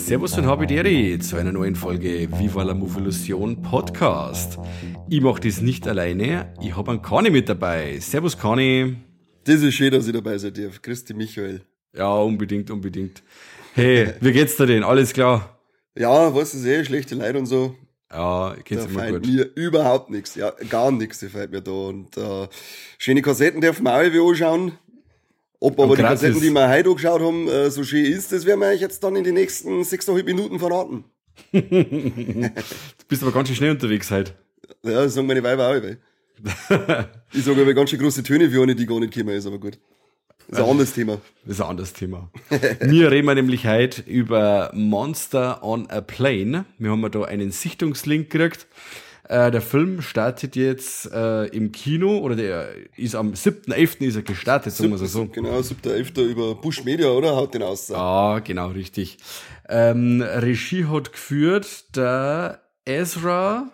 Servus und Habideri zu einer neuen Folge Viva la Muffillusion Podcast. Ich mache das nicht alleine, ich habe einen Kani mit dabei. Servus Kani. Das ist schön, dass ich dabei sein darf. Grüß dich, Michael. Ja, unbedingt. Hey, wie geht's dir denn? Alles klar? Ja, weißt du, schlechte Leute und so. Ja, geht's da immer fällt gut. mir überhaupt nichts. Ja, gar nichts fällt mir da. Und schöne Kassetten dürfen wir auch anschauen. Ob aber die gratis. Kassetten, die wir heute angeschaut haben, so schön ist, das werden wir euch jetzt dann in den nächsten 6,5 Minuten verraten. Du bist aber ganz schön schnell unterwegs heute. Ja, das sagen meine Weiber auch. Weil. Ich sage aber ganz schön große Töne für eine, die gar nicht kommen, ist aber gut. Das ist ein anderes Thema. Das ist ein anderes Thema. Wir reden nämlich heute über Monster on a Plane. Wir haben da einen Sichtungslink gekriegt. Der Film startet jetzt im Kino, oder der ist am 7.11. ist er gestartet, sagen wir so. Genau, 7.11. über Bush Media, oder? Haut den aus. Ja, genau, richtig. Regie hat geführt der Ezra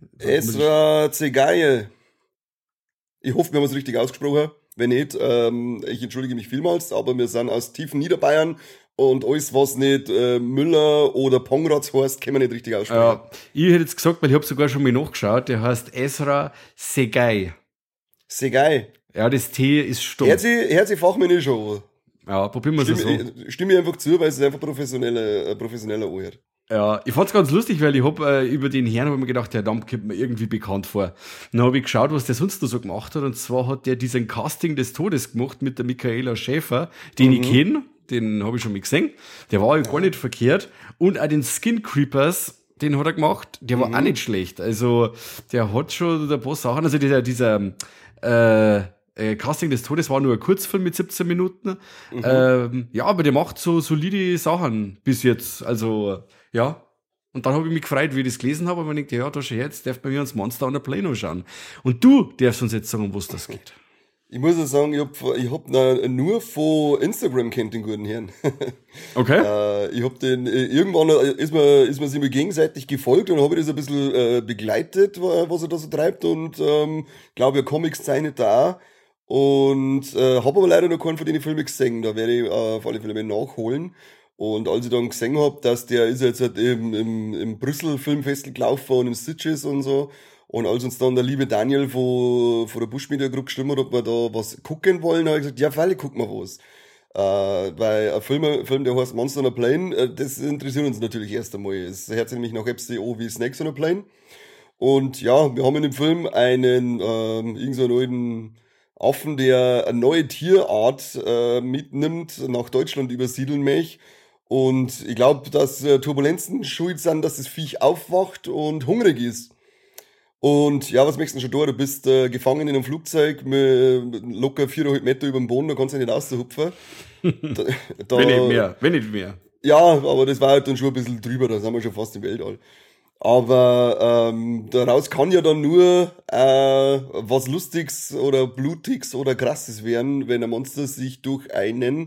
Zegaye. Ich hoffe, wir haben es richtig ausgesprochen. Wenn nicht, ich entschuldige mich vielmals, aber wir sind aus tiefen Niederbayern und alles, was nicht Müller oder Pongratz heißt, können wir nicht richtig aussprechen. Ja, ich hätte jetzt gesagt, weil ich habe sogar schon mal nachgeschaut, der heißt Ezra Zegaye. Zegaye. Ja, das T ist stumm. Hört sich fachmännisch an. Ja, probieren wir es so. Stimme ich einfach zu, weil es einfach professioneller anhört. Ja, ich fand's ganz lustig, weil ich hab über den Herrn hab mir gedacht, der Name kommt mir irgendwie bekannt vor. Dann habe ich geschaut, was der sonst noch so gemacht hat, und zwar hat der diesen Casting des Todes gemacht mit der Michaela Schäfer, den ich kenne, den habe ich schon mal gesehen. Der war ja gar nicht verkehrt, und auch den Skin Creepers, den hat er gemacht, der war auch nicht schlecht. Also der hat schon ein paar Sachen, also dieser Casting des Todes war nur ein Kurzfilm mit 17 Minuten. Ja, aber der macht so solide Sachen bis jetzt. Also, ja. Und dann habe ich mich gefreut, wie ich das gelesen habe, aber ich dachte, ja, da schon jetzt, darf bei mir uns Monster on a Plane anschauen. Und du darfst uns jetzt sagen, um was das geht. Ich muss ja sagen, ich hab nur von Instagram kennt den guten Herrn. Okay. Ich hab den, irgendwann ist man sich mal gegenseitig gefolgt und habe das ein bisschen begleitet, was er da so treibt, und glaube, Comics zeichnet da auch. Und habe aber leider noch keinen von den Filmen gesehen. Da werde ich auf alle Fälle mal nachholen. Und als ich dann gesehen habe, dass der ist jetzt halt im Brüssel Filmfestival gelaufen und im Sitges und so, und als uns dann der liebe Daniel von der Bush Media Group gestimmt hat, ob wir da was gucken wollen, habe ich gesagt, ja, freilich gucken wir was. Weil ein Film, der heißt Monster on a Plane, das interessiert uns natürlich erst einmal. Es hört sich nämlich nach FCO wie Snakes on a Plane. Und ja, wir haben in dem Film einen irgend so einen alten Affen, der eine neue Tierart mitnimmt, nach Deutschland übersiedeln möchte. Und ich glaube, dass Turbulenzen schuld sind, dass das Viech aufwacht und hungrig ist. Und ja, was möchtest du schon da? Du bist gefangen in einem Flugzeug mit locker 4,5 Meter über dem Boden, da kannst du nicht raushupfen. Wenn nicht mehr. Ja, aber das war halt dann schon ein bisschen drüber, da sind wir schon fast im Weltall. Aber daraus kann ja dann nur was Lustiges oder Blutiges oder Krasses werden, wenn ein Monster sich durch ein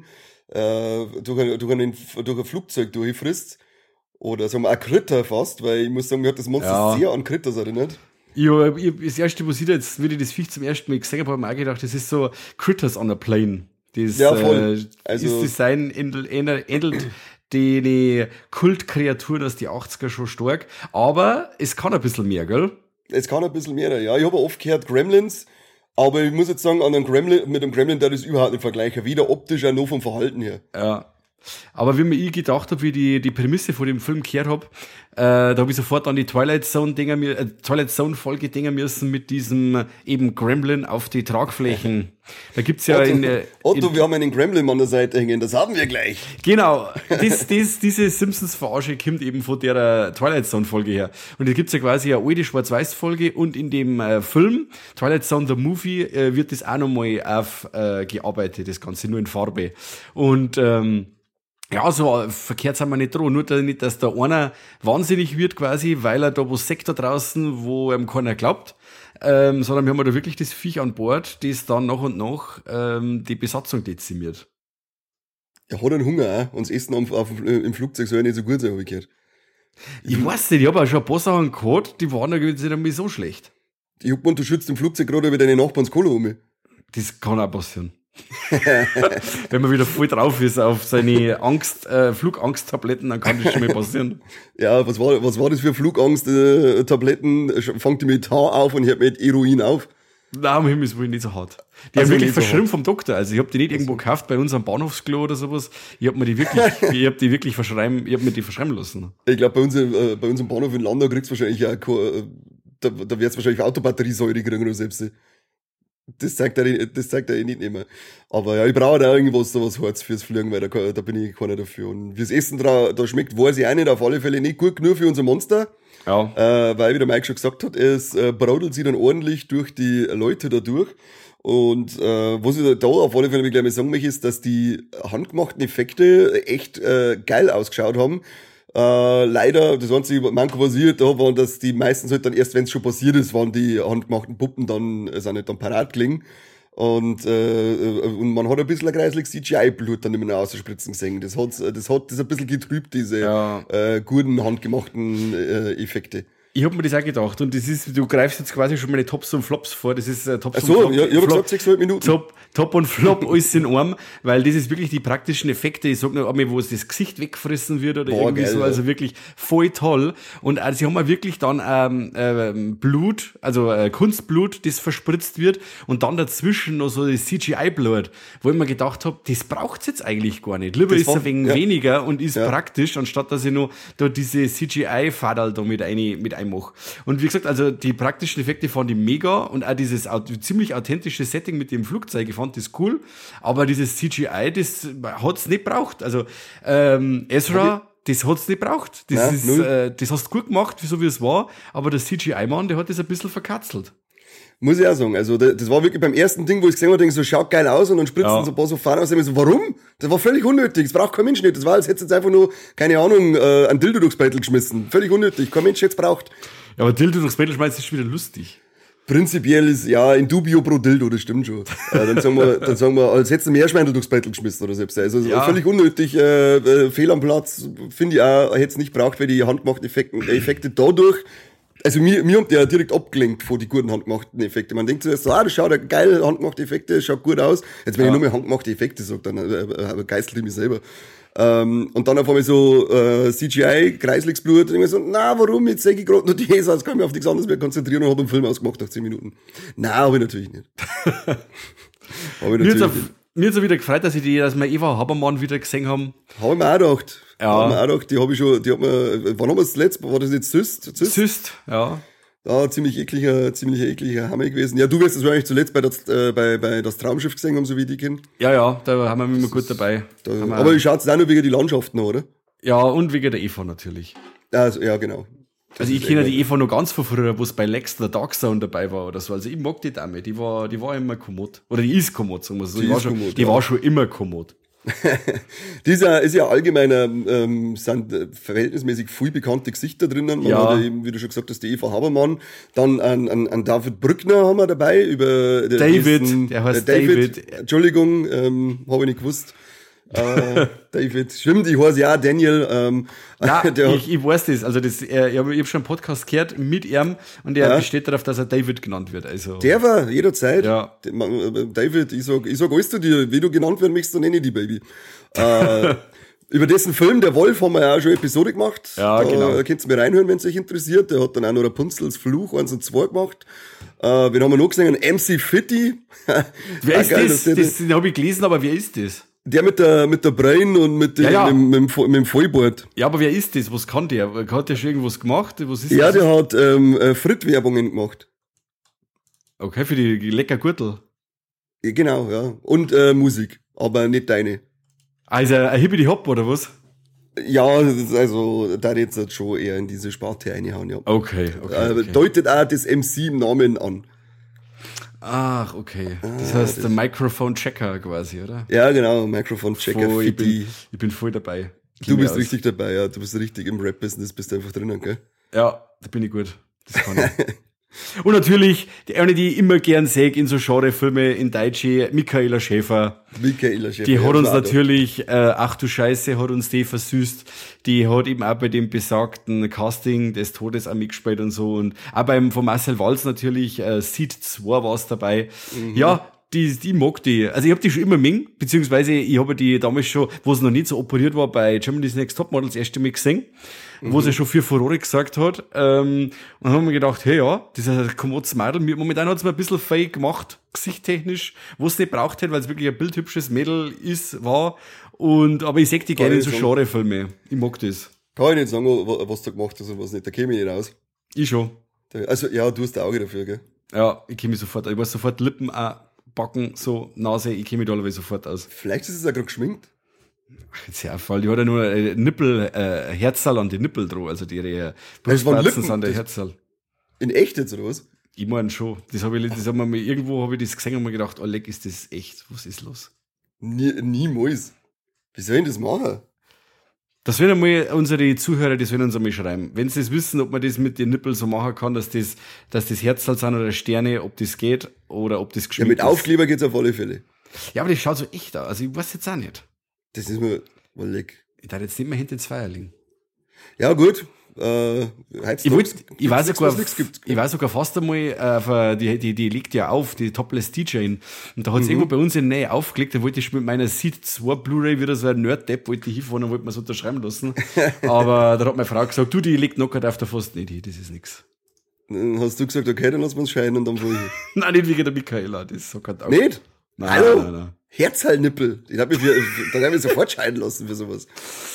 Flugzeug durchfrisst. Oder sagen wir ein Kritter fast, weil ich muss sagen, mir hat das Monster sehr an Kritters erinnert. Ich das erste, was ich jetzt, wie ich das Viech zum ersten Mal gesehen habe, habe ich mir auch gedacht, das ist so Critters on a Plane. Das, ja, voll. Also, das Design ähnelt die Kultkreaturen aus die 80er schon stark, aber es kann ein bisschen mehr, gell? Es kann ein bisschen mehr, ja. Ich habe oft gehört Gremlins, aber ich muss jetzt sagen, mit einem Gremlin darf ich das überhaupt nicht vergleichen, weder optisch auch noch vom Verhalten her. Ja. Aber wie mir ich gedacht habe, wie die Prämisse von dem Film gehört habe, da habe ich sofort an die Twilight Zone Folge denken müssen mit diesem eben Gremlin auf die Tragflächen. Da gibt's ja Otto, wir haben einen Gremlin an der Seite hängen, das haben wir gleich. Genau, diese Simpsons-Verarsche kommt eben von der Twilight Zone Folge her. Und da gibt's ja quasi eine alte Schwarz-Weiß-Folge, und in dem Film Twilight Zone the Movie wird das auch nochmal aufgearbeitet, das Ganze nur in Farbe. Und ja, so verkehrt sind wir nicht dran. Nur nicht, dass da einer wahnsinnig wird quasi, weil er da was sagt da draußen, wo ihm keiner glaubt. Sondern wir haben da wirklich das Viech an Bord, das dann nach und nach die Besatzung dezimiert. Er hat einen Hunger auch, und das Essen im Flugzeug soll ja nicht so gut sein, habe ich gehört. Ich weiß nicht, ich habe auch schon ein paar Sachen gehabt, die waren nicht einmal so schlecht. Ich hab gemeint, du schützt im Flugzeug gerade über deine Nachbarns Kohle um. Das kann auch passieren. Wenn man wieder voll drauf ist auf seine Flugangsttabletten, dann kann das schon mal passieren. Ja, was war das für Flugangst-Tabletten? Fangt die mit H auf und hört mit Heroin auf? Nein, um Himmels Willen nicht so hart. Die Also haben wirklich nicht so verschrieben vom Doktor. Also ich habe die nicht irgendwo gekauft bei uns am Bahnhofsklo oder sowas. Ich habe mir die wirklich verschreiben lassen. Ich glaube, bei uns im Bahnhof in Landau kriegst du wahrscheinlich auch, da wird's wahrscheinlich Autobatteriesäure kriegen oder selbst. Das zeigt er nicht mehr. Aber ja, ich brauche da irgendwas, sowas Harz fürs Fliegen, weil da bin ich keiner dafür. Und fürs Essen da schmeckt, weiß ich auch nicht, auf alle Fälle nicht gut genug für unser Monster. Ja. Weil, wie der Mike schon gesagt hat, es brodelt sich dann ordentlich durch die Leute da durch. Und was ich da auf alle Fälle gleich mal sagen möchte, ist, dass die handgemachten Effekte echt geil ausgeschaut haben. Leider, das einzige Manko, was ich da war, dass die meistens halt dann erst, wenn es schon passiert ist, waren die handgemachten Puppen dann, sind nicht dann parat gelegen. Und man hat ein bisschen ein kreisliches CGI-Blut dann immer noch ausspritzen gesehen. Das hat ein bisschen getrübt, diese guten handgemachten Effekte. Ich hab mir das auch gedacht. Und das ist, du greifst jetzt quasi schon meine Tops und Flops vor. Das ist Tops und Flop. Ja, ich hab gesagt 6,5 Minuten. Top und Flop, alles in einem, weil das ist wirklich die praktischen Effekte. Ich sag nur einmal, wo es das Gesicht wegfressen wird oder irgendwie geil, so. Also wirklich voll toll. Und sie haben auch wirklich dann Blut, also Kunstblut, das verspritzt wird und dann dazwischen noch so das CGI-Blut, wo ich mir gedacht habe, das braucht's jetzt eigentlich gar nicht. Lieber ist es ein wenig weniger und ist praktisch, anstatt dass ich noch da diese CGI-Fadal da mit einmache. Und wie gesagt, also die praktischen Effekte fand ich mega und auch dieses ziemlich authentische Setting mit dem Flugzeug, ich fand das cool, aber dieses CGI, das hat's nicht braucht. Also Ezra, das hat's nicht braucht. Das hast du gut gemacht, so wie es war, aber der CGI-Mann, der hat das ein bisschen verkatzelt. Muss ich auch sagen. Also, das war wirklich beim ersten Ding, wo ich gesehen habe, denke so, schaut geil aus und dann spritzen so ein paar so Fahnen aus. Und ich so, warum? Das war völlig unnötig. Das braucht kein Mensch nicht. Das war, als hättest du jetzt einfach nur, keine Ahnung, ein Dildo durchs Beutel geschmissen. Völlig unnötig. Kein Mensch jetzt braucht. Ja, aber Dildo durchs Beutel schmeißen ist schon wieder lustig. Prinzipiell ist, ja, in dubio pro Dildo, das stimmt schon. Dann sagen wir, als hättest du Meerschweinel durchs Beutel geschmissen oder selbst. Also, völlig unnötig, fehl am Platz, finde ich auch, hätte es nicht braucht, weil die handgemachten Effekte dadurch, also mir haben die ja direkt abgelenkt von die guten handgemachten Effekte. Man denkt zuerst so, das schaut ja geil, handgemachte Effekte, schaut gut aus. Jetzt, wenn ich nur mehr handgemachte Effekte sage, dann geistelt ich mich selber. Und dann auf einmal so CGI, Kreislingsblut, und ich mir so, na, warum? Jetzt sage ich gerade nur die Häser, jetzt kann ich mich auf nichts anderes mehr konzentrieren und habe einen Film ausgemacht nach 10 Minuten. Nein, habe ich natürlich nicht. Mir hat's auch wieder gefreut, dass wir Eva Habermann wieder gesehen haben. Habe ich mir auch gedacht. Die wann haben wir das letzte, war das jetzt Syst, ja. Ja, ziemlich ekliger Hammer gewesen. Ja, du wirst es wahrscheinlich zuletzt bei das Traumschiff gesehen haben, so wie ich die kenne. Ja, da haben wir immer gut dabei. Aber ich schaue es auch nur wegen die Landschaften, oder? Ja, und wegen der Eva natürlich. Also, ja, genau. Also ich kenne die Eva noch ganz von früher, wo es bei Lex der Dark Zone dabei war oder so. Also ich mag die Dame, die war immer kommod. Oder die ist kommod, sagen wir so. Die war schon immer kommod. Dieser ist ja allgemein, sind verhältnismäßig viel bekannte Gesichter drinnen. Man hat eben, wie du schon gesagt hast, die Eva Habermann. Dann an David Brückner haben wir dabei. Der heißt David. Entschuldigung, habe ich nicht gewusst. David, stimmt, ich heiße ja Daniel. Ich weiß das. Also ich habe schon einen Podcast gehört mit ihm und er besteht darauf, dass er David genannt wird. Also der war jederzeit. Ja. David, ich sag alles zu dir, wie du genannt werden möchtest, dann nenne ich die Baby. Über dessen Film, der Wolf, haben wir ja auch schon eine Episode gemacht. Ja, genau. Da könnt ihr mir reinhören, wenn es euch interessiert. Der hat dann auch noch Rapunzels Fluch 1 und 2 gemacht. Wen haben wir noch gesehen? MC Fitty. Wer ist geil, das? Das habe ich gelesen, aber wer ist das? Der mit der Brain und mit dem Vollbord. Ja, aber wer ist das? Was kann der? Hat der schon irgendwas gemacht? Was ist das? Der hat Fritt-Werbungen gemacht. Okay, für die lecker Gürtel. Ja, genau, ja. Und Musik, aber nicht deine. Also ein Hippity-Hop oder was? Ja, also da jetzt schon eher in diese Sparte reinhauen, ja. Okay. Deutet auch das MC im Namen an. Ach, okay. Das heißt der Microphone-Checker quasi, oder? Ja, genau, Microphone-Checker. Ich bin voll dabei. Du bist richtig dabei, ja. Du bist richtig im Rap-Business, bist du einfach drinnen, gell? Ja, da bin ich gut. Das kann ich. Und natürlich, die ich immer gern sehe in so Genrefilme in Deutsche, Michaela Schäfer. Die hat uns natürlich, ach du Scheiße, hat uns die versüßt. Die hat eben auch bei dem besagten Casting des Todes auch mitgespielt und so. Und auch von Marcel Walz natürlich, Seed 2 war es dabei. Mhm. Ja, die mag die. Also ich habe die schon immer mengen, beziehungsweise ich habe die damals schon, wo es noch nicht so operiert war, bei Germany's Next Topmodel das erste Mal gesehen, wo sie schon für Furore gesagt hat. Und dann haben wir gedacht, hey ja, das ist ein kommodes Mädel. Momentan hat es mir ein bisschen fake gemacht, gesichttechnisch, wo es nicht braucht hätte, weil es wirklich ein bildhübsches Mädel war. Aber ich seh die gerne in so Genrefilme. Ich mag das. Kann ich nicht sagen, was du gemacht hast und was nicht. Da käme ich nicht raus. Ich schon. Also, ja, du hast ein Auge dafür, gell? Ja, ich kenne mich sofort. Ich weiß sofort Lippen, Backen, so, Nase, ich kenne mich da alle sofort aus. Vielleicht ist es auch gerade geschminkt. Ach, jetzt ja, voll. Die hat ja nur Nippel, Herzal an die Nippel dran, also ihre Brustwarzen sind an der Herzal. In echt jetzt, oder was? Ich meine schon. Irgendwo habe ich das gesehen und mir gedacht, oh leck, ist das echt? Was ist los? Niemals. Wie soll ich das machen? Das werden einmal unsere Zuhörer, die sollen uns einmal schreiben. Wenn sie das wissen, ob man das mit den Nippeln so machen kann, dass das Herzal sind oder Sterne, ob das geht oder ob das geschminkt ist. Ja, mit Aufkleber geht's auf alle Fälle. Ja, aber das schaut so echt aus. Also ich weiß jetzt auch nicht. Das ist mir mal leck. Ich darf jetzt nicht mehr hinter ins Feuer liegen. Ja, gut. Ich weiß sogar fast einmal, die legt ja auf, die Topless DJing. Und da hat es irgendwo bei uns in der Nähe aufgelegt, da wollte ich mit meiner Seed 2 Blu-ray wieder so ein Nerd-Depp, wollte ich hinfahren und wollte mir es unterschreiben lassen. Aber da hat meine Frau gesagt, du, die legt knockert auf der fast nicht hin, das ist nix. Dann hast du gesagt, okay, dann lassen wir uns scheiden und dann fahr ich. Nein, nicht wegen der Michaela, das ist so kein Tag. Nicht? Nein, Hallo? Nein. Herzhalnippel. Dann hab ich sofort scheiden lassen für sowas.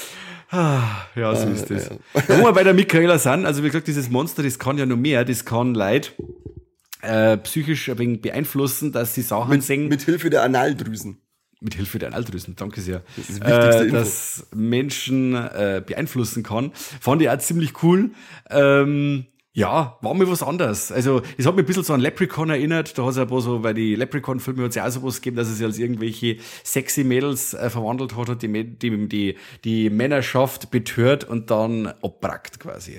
Ja, so ist das. Ja. Wenn wir bei der Michaela sind, also wie gesagt, dieses Monster, das kann ja noch mehr, das kann Leute psychisch ein wenig beeinflussen, dass sie Sachen sehen. Mit Hilfe der Analdrüsen. Mit Hilfe der Analdrüsen, danke sehr. Das ist das wichtigste Info. Dass Menschen beeinflussen kann. Fand ich auch ziemlich cool. Ja, war mir was anderes. Also, es hat mich ein bisschen so an Leprechaun erinnert. Da hat es ein paar so, bei die Leprechaun-Filme hat es ja auch sowas gegeben, dass es sich als irgendwelche sexy Mädels verwandelt hat, die Männerschaft betört und dann abbrackt quasi.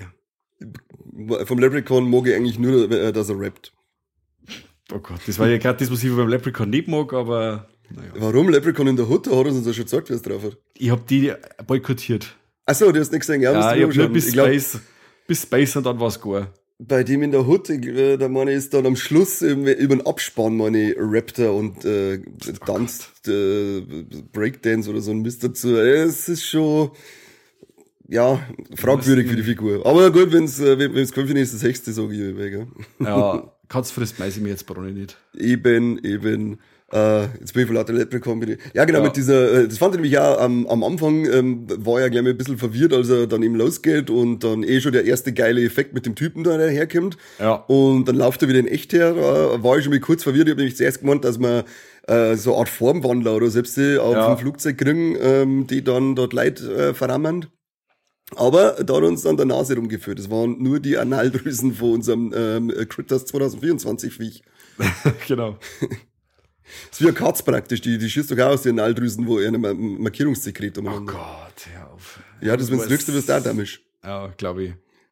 Vom Leprechaun mag ich eigentlich nur, dass er rappt. Oh Gott, das war ja gerade das, was ich beim Leprechaun nicht mag, aber naja. Warum? Leprechaun in der Hut? Da hat er uns ja schon gesagt, wie es drauf hat. Ich hab die boykottiert. Achso, du hast nicht gesehen. Ja, ich hab nur bis Space und dann war's gar. Bei dem in der Hut, der meine ist dann am Schluss über den Abspann, meine Raptor und tanzt Breakdance oder so ein Mist dazu. Es ist schon, ja, fragwürdig für die Figur. Aber gut, wenn's Kämpfen ist, das Hexte, sage ich weg. Ja, Katz frisst weiß ich mir jetzt Brunne nicht. Eben. Jetzt bin ich von lauter Leprechaun. Ja, genau, mit dieser, das fand ich nämlich auch am Anfang, war ja gleich mal ein bisschen verwirrt, als er dann eben losgeht und dann schon der erste geile Effekt mit dem Typen da herkommt. Ja. Und dann läuft er wieder in echt her, war ich schon mal kurz verwirrt. Ich habe nämlich zuerst gemeint, dass man so eine Art Formwandler oder selbst auf dem Flugzeug kriegen, die dann dort Leute verrammen. Aber da hat uns dann der Nase rumgeführt. Das waren nur die Analdrüsen von unserem Critters 2024 Viech. Genau. Das ist wie eine Katz praktisch, die schießt doch auch aus den Analdrüsen, wo er eine Markierungssekret haben. Oh Gott, hör auf. Ja, das, wenn du drückst, wirst du auch damisch. Ja, glaube ich.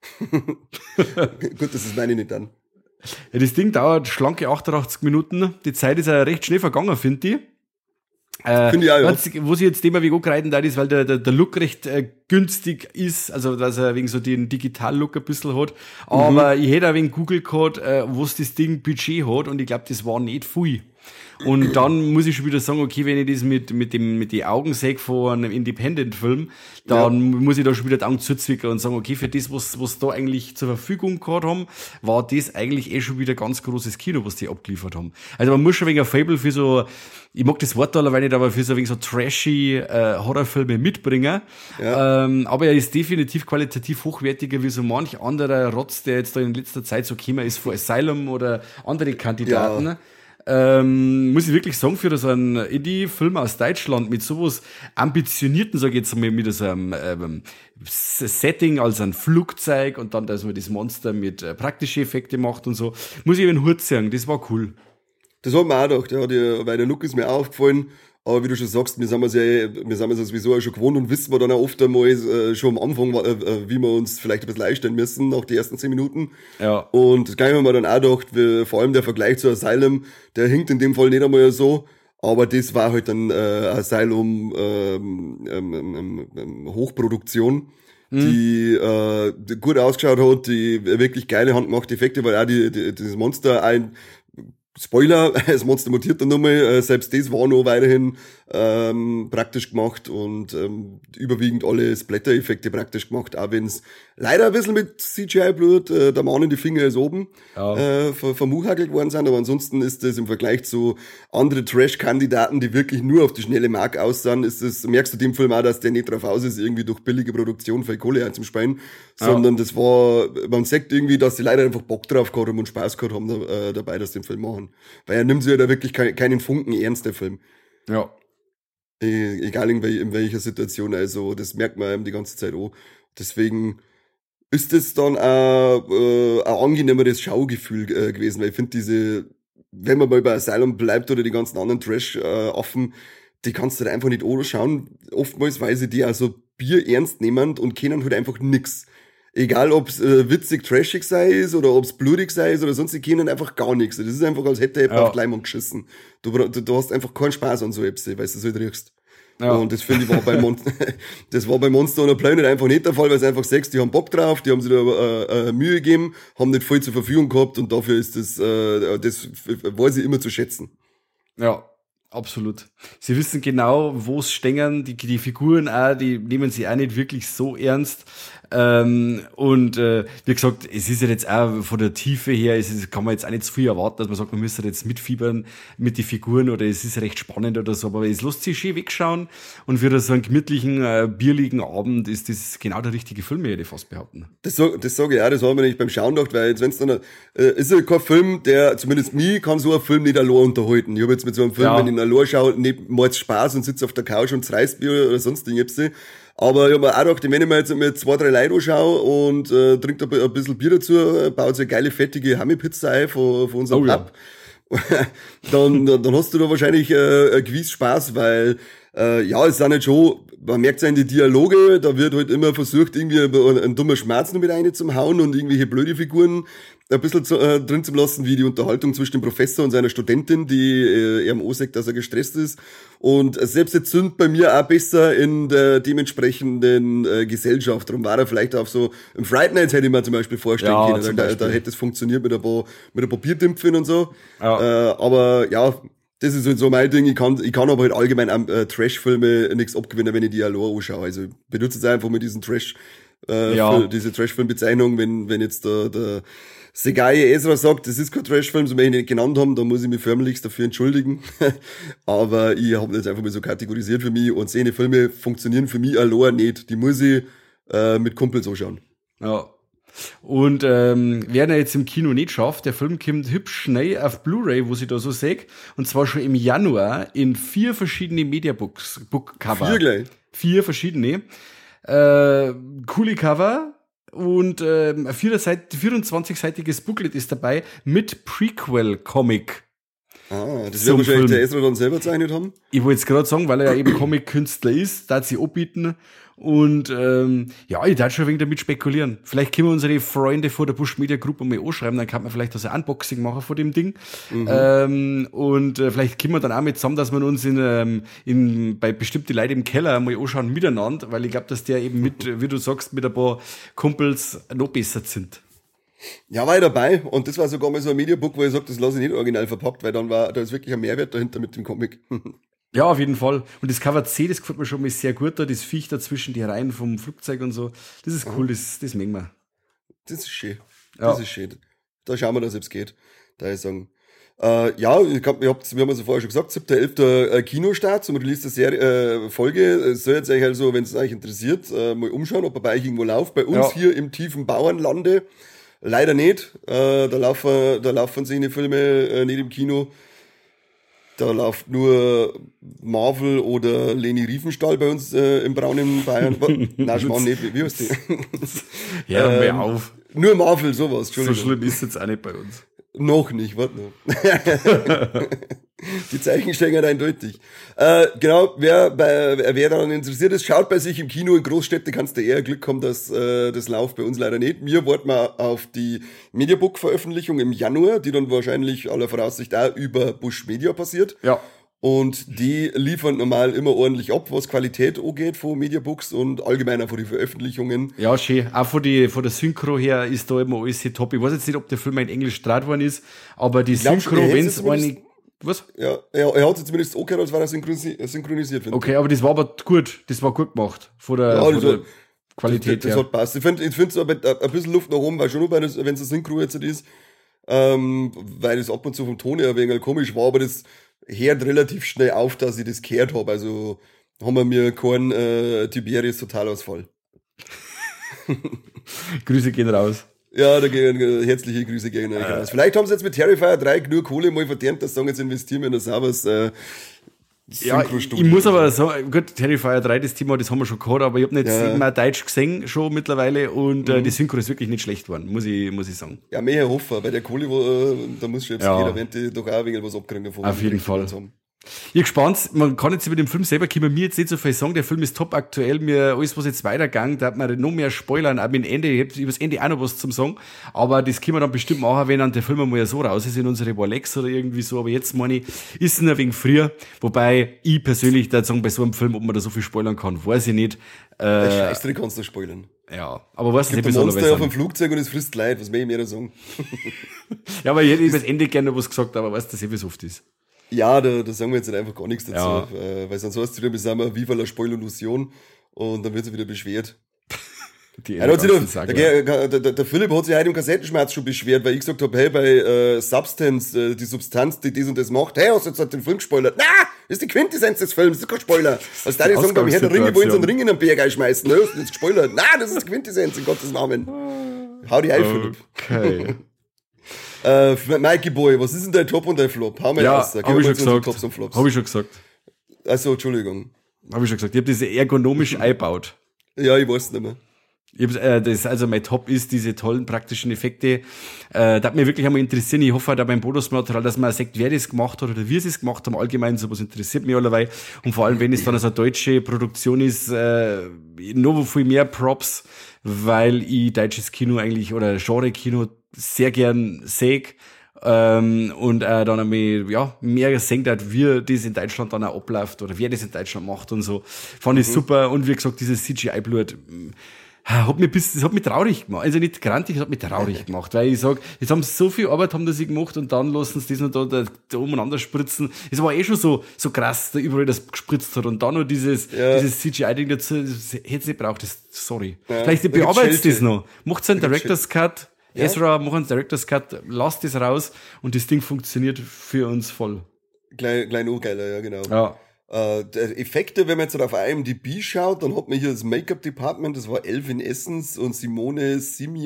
Gut, das ist meine nicht dann. Ja, das Ding dauert schlanke 88 Minuten. Die Zeit ist ja recht schnell vergangen, finde ich. Finde ich auch, ja. Wo sie jetzt immer wie angreifen da ist, weil der Look recht günstig ist, also dass er wegen so den Digital-Look ein bisschen hat. Aber ich hätte auch wegen Google gehabt, was das Ding Budget hat und ich glaube, das war nicht viel. Und dann muss ich schon wieder sagen, okay, wenn ich das mit den Augen sehe von einem Independent-Film, dann muss ich da schon wieder die Augen zuzwicken und sagen, okay, für das, was da eigentlich zur Verfügung gehabt haben, war das eigentlich schon wieder ganz großes Kino, was die abgeliefert haben. Also man muss schon wegen ein Fable für so, ich mag das Wort allerweil nicht, aber für so wegen so trashy Horrorfilme mitbringen. Ja. Aber er ist definitiv qualitativ hochwertiger wie so manch anderer Rotz, der jetzt da in letzter Zeit so gekommen ist von Asylum oder andere Kandidaten. Ja. Muss ich wirklich sagen, für so einen Indie-Film aus Deutschland mit sowas ambitionierten, sage ich jetzt mal, mit so einem Setting als ein Flugzeug und dann, dass man das Monster mit praktischen Effekten macht und so, muss ich eben Hut sagen, das war cool. Das hat mir auch gedacht, ja, weil der Look ist mir auch aufgefallen. Aber wie du schon sagst, wir sind es sowieso auch schon gewohnt und wissen wir dann auch oft einmal schon am Anfang, wie wir uns vielleicht ein bisschen einstellen müssen, nach die ersten 10 Minuten. Ja. Und das Gleiche haben wir dann auch gedacht, vor allem der Vergleich zu Asylum, der hinkt in dem Fall nicht einmal so, aber das war halt dann Asylum Hochproduktion, die gut ausgeschaut hat, die wirklich geile handgemachte Effekte, weil auch dieses Monster Spoiler, das Monster mutiert dann nochmal, selbst das war noch weiterhin praktisch gemacht und überwiegend alle Splatter-Effekte praktisch gemacht, auch wenn es leider ein bisschen mit CGI-Blut, der Mann in die Finger ist oben, vermuchakelt worden sind, aber ansonsten ist das im Vergleich zu anderen Trash-Kandidaten, die wirklich nur auf die schnelle Mark aussahen, merkst du dem Film auch, dass der nicht drauf aus ist, irgendwie durch billige Produktion für Kohle einzusparen, sondern das war, man sagt irgendwie, dass die Leute einfach Bock drauf gehabt haben und Spaß gehabt haben dabei, dass sie den Film machen. Weil er nimmt sich ja da wirklich keinen Funken ernst, der Film. Ja. Egal in welcher Situation, also das merkt man eben die ganze Zeit auch. Deswegen ist das dann ein angenehmeres Schaugefühl gewesen, weil ich finde wenn man mal bei Asylum bleibt oder die ganzen anderen Trash-Affen, die kannst du da einfach nicht anschauen, oftmals, weil sie die also bierernst nehmen und kennen halt einfach nix. Egal, ob's witzig, trashig sei ist oder ob's blutig sei ist oder sonst, die kennen einfach gar nichts. Das ist einfach, als hätte jemand auf die Leinwand geschissen. Du hast einfach keinen Spaß an so etwas, weil du es halt riechst. Ja. Und das finde ich war bei Monster on Play nicht einfach nicht der Fall, weil es einfach sagst, die haben Bock drauf, die haben sich da Mühe gegeben, haben nicht viel zur Verfügung gehabt und dafür ist das weiß ich immer zu schätzen. Ja. Absolut. Sie wissen genau, wo es stängern, die Figuren auch, die nehmen sie auch nicht wirklich so ernst. Wie gesagt, es ist ja jetzt auch von der Tiefe her, kann man jetzt auch nicht zu viel erwarten, dass man sagt, man müsste jetzt mitfiebern mit den Figuren oder es ist recht spannend oder so, aber es lässt sich schön wegschauen und für so einen gemütlichen, bierligen Abend ist das genau der richtige Film, hätte ich fast behaupten. Das sage ich auch, das haben wir nicht beim Schauen gedacht, weil jetzt, wenn's dann, ist ja kein Film, der, zumindest mich, kann so ein Film nicht allein unterhalten. Ich habe jetzt mit so einem Film, wenn ich ihn allein schaue, nicht mal Spaß und sitze auf der Couch und reißt Bier oder sonst irgendwas. Aber ich habe mir auch gedacht, wenn ich mir jetzt mit 2, 3 Leuten anschaue und trinkt ein bisschen Bier dazu, baut sich eine geile, fettige Hammy-Pizza ein von unserem Pub, dann hast du da wahrscheinlich einen gewissen Spaß, weil es ist auch nicht schon, man merkt es ja in die Dialoge, da wird halt immer versucht, irgendwie einen dummen Schmerz noch mit rein zu hauen und irgendwelche blöde Figuren ein bisschen drin zu lassen, wie die Unterhaltung zwischen dem Professor und seiner Studentin, die ihm ansagt, dass er gestresst ist. Und selbst jetzt sind bei mir auch besser in der dementsprechenden Gesellschaft. Darum war er vielleicht auch so, im Fright Night hätte ich mir zum Beispiel vorstellen können, da hätte es funktioniert mit ein paar Bierdümpfen und so. Ja. Aber ja, das ist halt so mein Ding. Ich kann aber halt allgemein Trash-Filme nichts abgewinnen, wenn ich die allein anschaue. Also ich benutze jetzt einfach mit diesen diese Trash-Film-Bezeichnung, wenn jetzt der Segai Ezra sagt, das ist kein Trash-Film, so wenn ich ihn nicht genannt haben, dann muss ich mich förmlichst dafür entschuldigen. Aber ich habe das einfach mal so kategorisiert für mich und Filme funktionieren für mich allein nicht. Die muss ich mit Kumpels anschauen. Ja. Und wer er jetzt im Kino nicht schafft, der Film kommt hübsch schnell auf Blu-ray, wo sie da so seht, und zwar schon im Januar in 4 verschiedene Mediabook-Cover. 4 gleich? 4 verschiedene. Coole Cover und ein 24-seitiges Booklet ist dabei mit Prequel-Comic. Ah, das wird wahrscheinlich der Ezra dann selber gezeichnet haben? Ich wollte es gerade sagen, weil er ja eben Comic-Künstler ist, da sie anbieten. Und ich darf schon ein wenig damit spekulieren. Vielleicht können wir unsere Freunde vor der Busch Media Group mal anschreiben, dann kann man vielleicht das Unboxing machen von dem Ding. Vielleicht können wir dann auch mit zusammen, dass wir uns bei bestimmten Leuten im Keller mal anschauen miteinander, weil ich glaube, dass der eben mit, wie du sagst, mit ein paar Kumpels noch besser sind. Ja, war ich dabei und das war sogar mal so ein Mediabook, wo ich sage, das lasse ich nicht original verpackt, weil da ist wirklich ein Mehrwert dahinter mit dem Comic. Ja, auf jeden Fall. Und das Cover C, das gefällt mir schon mal sehr gut da, das Viech dazwischen, die Reihen vom Flugzeug und so. Das ist cool, das mögen wir. Das ist schön. Das ist schön. Da schauen wir, dass es geht. Da ich sagen. Wir haben es ja vorher schon gesagt, 7.11. Kinostart zum Release der Serie, Folge. Es soll jetzt euch also, wenn es euch interessiert, mal umschauen, ob er bei euch irgendwo läuft. Bei uns hier im tiefen Bauernlande leider nicht. Da laufen seine Filme nicht im Kino. Da läuft nur Marvel oder Leni Riefenstahl bei uns im braunen Bayern. Nein, Schmarrn nicht. Wie heißt die? Ja, hör auf. Nur Marvel, sowas. Entschuldigung. So schlimm ist es jetzt auch nicht bei uns. Noch nicht, warte noch. Die Zeichen stehen halt eindeutig. Genau, wer daran interessiert ist, schaut bei sich im Kino. In Großstädten kannst du eher Glück haben, dass das läuft bei uns leider nicht. Wir warten mal auf die Mediabook-Veröffentlichung im Januar, die dann wahrscheinlich aller Voraussicht auch über Busch Media passiert. Ja. Und die liefern normal immer ordentlich ab, was Qualität angeht von Mediabooks und allgemein auch von den Veröffentlichungen. Ja, schön. Auch von der Synchro her ist da immer alles hier top. Ich weiß jetzt nicht, ob der Film in Englisch gedreht worden ist, aber die Synchro, wenn es eine... Was? Ja, er hat sich zumindest angehört, als war er synchronisiert. Okay, aber das war aber gut. Das war gut gemacht. Von der Qualität her. Das hat passt. Ich finde es aber ein bisschen Luft nach oben, weil schon nur, wenn es eine Synchro jetzt ist, weil das ab und zu vom Ton her ein wenig komisch war, aber das hört relativ schnell auf, dass ich das gehört habe. Also haben wir mir keinen Tiberius Totalausfall. Grüße gehen raus. Ja, da gehen herzliche Grüße gehen raus. Vielleicht haben sie jetzt mit Terrifier 3 genug Kohle mal verdient, dass sie sagen, jetzt investieren wir in das Servus. Ja, ich muss aber sagen, gut, Terrifier 3, das Thema, das haben wir schon gehabt, aber ich habe nicht immer Deutsch gesehen schon mittlerweile und die Synchro ist wirklich nicht schlecht geworden, muss ich sagen. Ja, mehr hoffen, bei der Kohle, da muss schon jetzt jeder Wente doch auch ein wenig was abkriegen davon. Auf jeden Fall. Ich bin gespannt, man kann jetzt über den Film selber, können wir mir jetzt nicht so viel sagen, der Film ist top aktuell, mir alles, was jetzt weitergegangen, da hat man noch mehr spoilern, auch mit dem Ende, ich hab über das Ende auch noch was zum sagen, aber das können wir dann bestimmt machen, wenn dann der Film einmal so raus ist in unsere Warlex oder irgendwie so, aber jetzt meine ich, ist es ein wenig früher, wobei ich persönlich da sagen, bei so einem Film, ob man da so viel spoilern kann, weiß ich nicht. Scheißdreck kannst du spoilern. Ja, aber was nicht, besonders Monster auf dem Flugzeug und es frisst Leid, was will ich mir da sagen? Ja, aber ich hätte über das Ende gerne was gesagt, aber weißt du, wie es oft ist. Ja, da sagen wir jetzt einfach gar nichts dazu, weil sonst heißt es wieder, wir sind mal Viva la Spoiler-Illusion und dann wird sie wieder beschwert. Der Philipp hat sich heute im Kassettenschmerz schon beschwert, weil ich gesagt habe, hey, bei Substance, die Substanz, die das und das macht, hey, hast du jetzt den Film gespoilert? Na, das ist die Quintessenz des Films, das ist kein Spoiler. Als da die sagen, beim Herr der Ringe wollen sie einen Ring in den Berg einschmeißen, ne, hast du jetzt gespoilert? Na, das ist die Quintessenz, in Gottes Namen. Hau die ein, Philipp. Okay. Mikey Boy, was ist denn dein Top und dein Flop? Hau mal raus. Hab ich schon gesagt. Also, Entschuldigung. Hab ich schon gesagt. Ich habe das ergonomisch eingebaut. Ja, ich weiß nicht mehr. Also mein Top ist diese tollen praktischen Effekte. Das hat mich wirklich einmal interessieren. Ich hoffe halt auch beim Bonusmaterial, dass man sagt, wer das gemacht hat oder wie sie es gemacht haben. Allgemein, sowas interessiert mich allerweil. Und vor allem, wenn es dann also eine deutsche Produktion ist, noch viel mehr Props, weil ich deutsches Kino eigentlich oder Genre-Kino sehr gern sehe. Und dann einmal, mehr gesehen hat, wie das in Deutschland dann auch abläuft oder wer das in Deutschland macht und so. Fand ich super. Und wie gesagt, dieses CGI-Blut, das hat mich traurig gemacht. Also nicht grantig, das hat mich traurig gemacht, weil ich sag, jetzt haben sie so viel Arbeit haben sie gemacht und dann lassen sie das noch da umeinander spritzen. Es war schon so krass, da überall das gespritzt hat und dann noch dieses CGI-Ding dazu, das hätte es nicht braucht, sorry. Ja, vielleicht bearbeitet das noch. Macht einen Director's Cut, Ezra, mach einen Director's Cut, lasst das raus und das Ding funktioniert für uns voll. Klein Urgeiler, ja, genau. Ja. Effekte, wenn man jetzt auf IMDb schaut, dann hat man hier das Make-up-Department, das war Elvin Essens und Simone,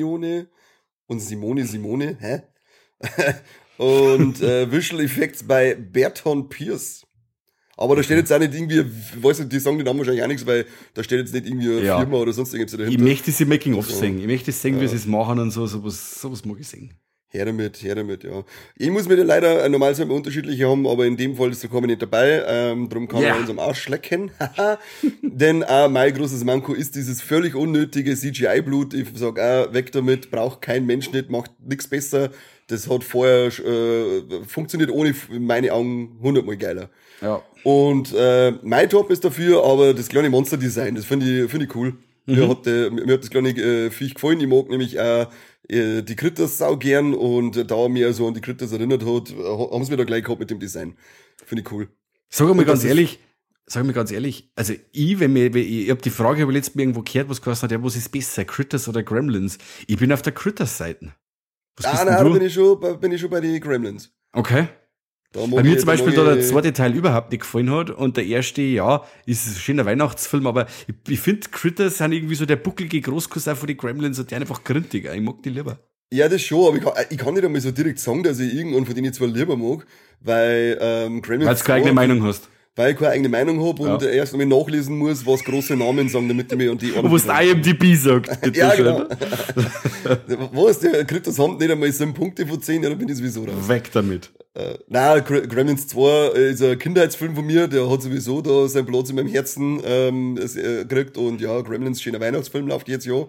hä? Und Visual Effects bei Berton Pierce. Aber da steht jetzt auch nicht irgendwie, weiß nicht, die sagen den Namen wahrscheinlich auch nichts, weil da steht jetzt nicht irgendwie eine Firma oder sonst irgendwas dahinter. Ich möchte sie Making-of sehen. Ich möchte sehen, wie sie es machen und so, sowas mag ich sehen. Her damit, ja. Ich muss mir da leider, normal sind wir unterschiedliche haben, aber in dem Fall ist der Kommen nicht dabei, drum kann man uns am Arsch lecken. Denn mein großes Manko ist dieses völlig unnötige CGI-Blut. Ich sag weg damit, braucht kein Mensch nicht, macht nichts besser. Das hat vorher funktioniert ohne, in meinen Augen, 100-mal geiler. Ja. Und mein Top ist dafür aber das kleine Monster-Design, das finde ich cool. Mir hat das kleine Viech gefallen, ich mag nämlich die Critters sau gern und da mir so an die Critters erinnert hat, haben sie mir da gleich gehabt mit dem Design. Finde ich cool. Sag mir ganz ehrlich, also ich hab die Frage aber letztens irgendwo gehört, was geheißen hat, ja, was ist besser, Critters oder Gremlins? Ich bin auf der Critters-Seite. Da bin ich schon bei den Gremlins. Okay. Bei mir zum Beispiel da der zweite Teil überhaupt nicht gefallen hat und der erste, ist ein schöner Weihnachtsfilm, aber ich finde Critters sind irgendwie so der buckelige Großcousin von den Gremlins und die einfach gründiger. Ich mag die lieber. Ja, das schon, aber ich kann nicht einmal so direkt sagen, dass ich irgendwann von denen zwar lieber mag, weil Gremlins... Weil du keine eigene Meinung hast. Weil ich keine eigene Meinung habe und erst einmal nachlesen muss, was große Namen sagen, damit ich mir an die... Du musst IMDb sagt. Ja, genau. Was, der Critters haben nicht einmal 7 Punkte von 10, ja, da bin ich sowieso raus. Weg damit. Nein, Gremlins 2 ist ein Kindheitsfilm von mir, der hat sowieso da seinen Platz in meinem Herzen gekriegt und ja, Gremlins, schöner Weihnachtsfilm läuft jetzt ja.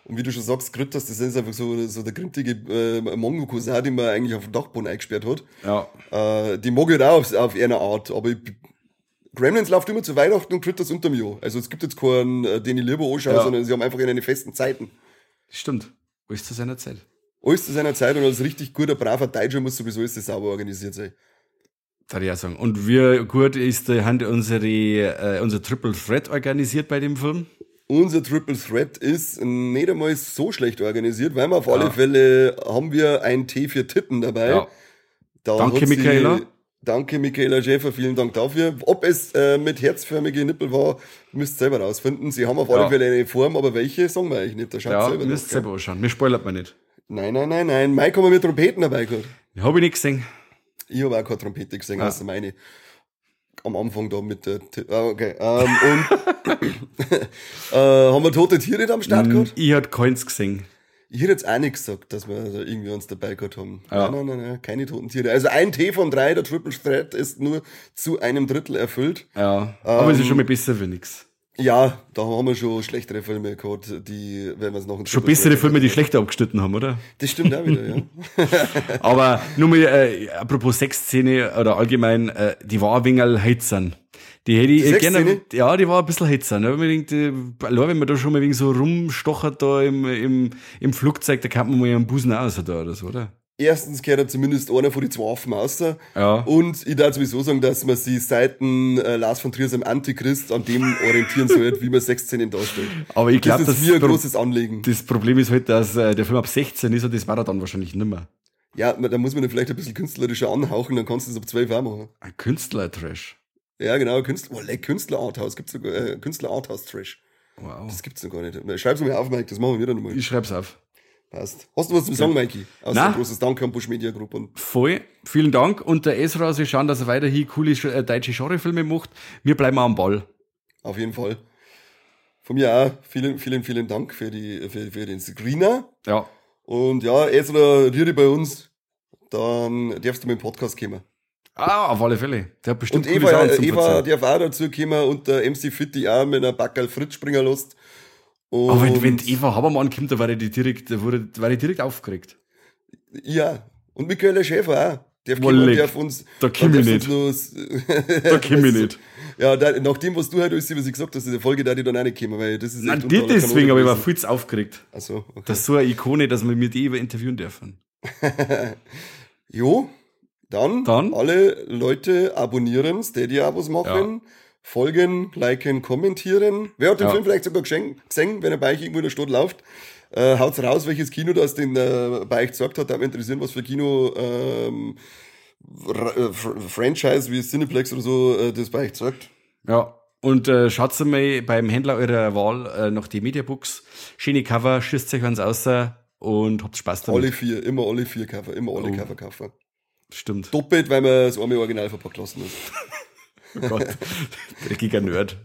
Und wie du schon sagst, Kryptos, das ist einfach so der grintige Mongo-Cousin, den man eigentlich auf dem Dachboden eingesperrt hat. Ja. Die mag ich auch auf einer Art, aber Gremlins läuft immer zu Weihnachten und Kryptos unterm Jahr. Also es gibt jetzt keinen, den ich lieber anschaue, sondern sie haben einfach eine festen Zeiten. Stimmt. Alles zu seiner Zeit. Alles zu seiner Zeit und als richtig guter, braver Deutscher muss sowieso alles sauber organisiert sein. Darf ich auch sagen. Und wie gut ist unser Triple Threat organisiert bei dem Film? Unser Triple Threat ist nicht einmal so schlecht organisiert, weil wir auf alle Fälle haben wir ein Tee für Titten dabei. Ja. Danke, Michaela. Danke, Michaela Schäfer, vielen Dank dafür. Ob es mit herzförmige Nippel war, müsst ihr selber rausfinden. Sie haben auf alle Fälle eine Form, aber welche, sagen wir eigentlich nicht. Da schaut selber müsst selber anschauen. Mir spoilert man nicht. Nein. Mike haben wir mit Trompeten dabei gehabt. Hab ich nicht gesehen. Ich habe auch keine Trompete gesehen, außer meine. Am Anfang da mit der... okay. Haben wir tote Tiere da am Start gehabt? Ich hab keins gesehen. Ich hätte jetzt auch nicht gesagt, dass wir da irgendwie uns dabei gehabt haben. Ja. Nein, keine toten Tiere. Also ein Tee von 3, der Triple Threat, ist nur zu 1/3 erfüllt. Ja, aber es ist schon mal besser wie nix. Ja, da haben wir schon schlechtere Filme gehabt, die, wenn wir es noch... Schon bessere Filme, die schlechter abgeschnitten haben, oder? Das stimmt auch wieder, ja. Aber nur mal, apropos Sexszene oder allgemein, die war ein wenig heizern. Die hätte ich gerne, ja, die war ein bisschen heizern. Ne? Wenn man da schon mal wegen so rumstochert da im Flugzeug, da kann man mal einen Busen raus da oder so, oder? Erstens gehört er zumindest einer von den 2 Affen raus. Ja. Und ich darf sowieso sagen, dass man sich seit Lars von Trier im Antichrist an dem orientieren sollte, wie man Sexszenen darstellt. Aber ich glaube, das ist mir ein großes Anliegen. Das Problem ist halt, dass der Film ab 16 ist und das war er dann wahrscheinlich nimmer. Ja, da muss man dann vielleicht ein bisschen künstlerischer anhauchen, dann kannst du es ab 12 auch machen. Ein Künstler-Trash. Ja, genau, Künstler-Arthouse. Gibt's sogar, Künstler-Arthouse-Trash. Wow. Das gibt's noch gar nicht. Schreib's mir auf, Mike, das machen wir wieder nochmal. Ich schreib's auf. Passt. Hast du was zum Sagen, Mikey? Außer ein großes Danke an Busch Media Group. Voll. Vielen Dank. Und der Ezra, Sie schauen, dass er weiterhin coole deutsche Genrefilme macht. Wir bleiben am Ball. Auf jeden Fall. Von mir auch vielen Dank für den Screener. Ja. Und ja, Ezra, Riri bei uns, dann darfst du mit dem Podcast kommen. Ah, auf alle Fälle. Der hat bestimmt und coole Sachen zum Eva Verzeihen. darf auch dazu kommen und der MC Fitti auch mit einer Backerl Fritz springen lässt. Aber wenn Eva Habermann kommt, da war ich direkt aufgeregt. Ja, und Michaela Schäfer auch. Darf uns... Da komm ich nicht. Da komm ich nicht. Ja, nach dem, was du heute alles über sie gesagt hast, diese Folge, da die dann auch nicht kommen, weil das ist... Nein, nicht deswegen, aber ich war viel zu aufgeregt. Ach so, okay. Das ist so eine Ikone, dass wir mit ihr interviewen dürfen. Jo, dann alle Leute abonnieren, Steady-Abos machen, folgen, liken, kommentieren. Wer hat den Film vielleicht sogar gesehen, wenn er bei euch irgendwo in der Stadt läuft? Haut's raus, welches Kino das den bei euch gesagt hat. Da mich interessieren, was für Kino Franchise wie Cineplex oder so das bei euch sagt. Ja, und schaut mal beim Händler eurer Wahl nach die Mediabooks. Schöne Cover, schießt euch eins raus und habt Spaß damit. Immer alle vier Cover Cover kaufen. Stimmt. Doppelt, weil man das einmal original verpackt lassen muss. Oh Gott, dreckiger Nerd.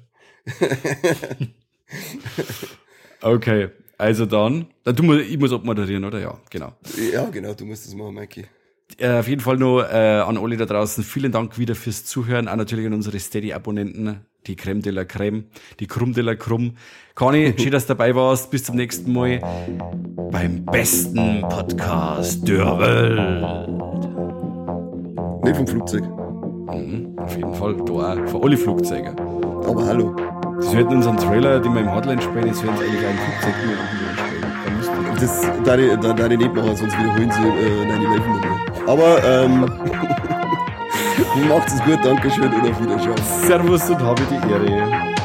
Okay, also dann ich muss abmoderieren, oder? Ja, genau. Ja, genau, du musst das machen, Mikey. Auf jeden Fall noch an alle da draußen, vielen Dank wieder fürs Zuhören, auch natürlich an unsere Steady-Abonnenten, die Creme de la Creme, die Krumm de la Krumm. Conny, schön, dass du dabei warst, bis zum nächsten Mal beim besten Podcast der Welt. Nicht vom Flugzeug. Auf jeden Fall, da auch, für alle Flugzeuge. Aber hallo. Das wird in unserem Trailer, den wir im Hotline spielen, das wird eigentlich ein Flugzeug spielen. Das da ich nicht machen, sonst wiederholen sie 9/11 nochmal. Aber macht's es gut, Dankeschön und auf Wiedersehen. Servus und habe die Ehre.